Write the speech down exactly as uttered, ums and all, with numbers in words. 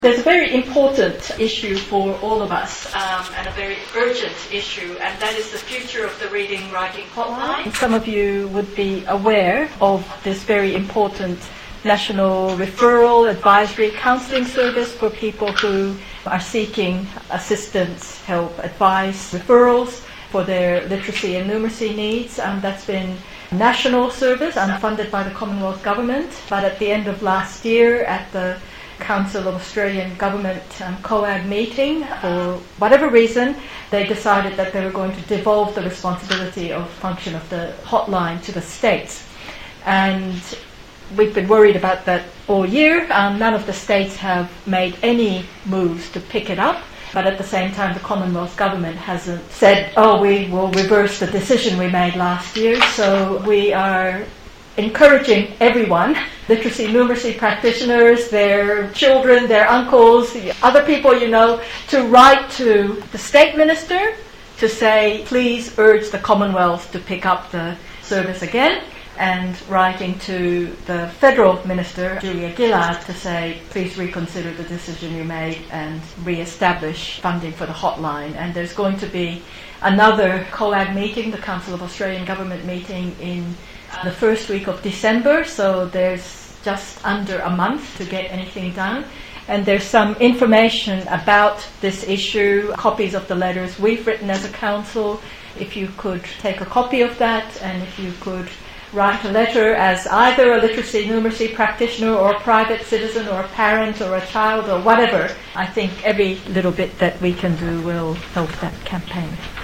There's a very important issue for all of us, um, and a very urgent issue, and that is the future of the Reading Writing Hotline. Some of you would be aware of this very important national referral, advisory, counselling service for people who are seeking assistance, help, advice, referrals for their literacy and numeracy needs. Um, that's been a national service and funded by the Commonwealth Government, but at the end of last year at the Council of Australian Government um, COAG meeting, for whatever reason, they decided that they were going to devolve the responsibility of function of the hotline to the states. And we've been worried about that all year. Um, none of the states have made any moves to pick it up, but at the same time the Commonwealth Government hasn't said, oh, we will reverse the decision we made last year. So we are encouraging everyone, literacy numeracy practitioners, their children, their uncles, the other people you know, to write to the state minister to say, please urge the Commonwealth to pick up the service again, and writing to the federal minister, Julia Gillard, to say, please reconsider the decision you made and re-establish funding for the hotline. And there's going to be another COAG meeting, the Council of Australian Government meeting, in the first week of December, so there's just under a month to get anything done. And there's some information about this issue, copies of the letters we've written as a council. If you could take a copy of that, and if you could write a letter as either a literacy numeracy practitioner or a private citizen or a parent or a child or whatever, I think every little bit that we can do will help that campaign.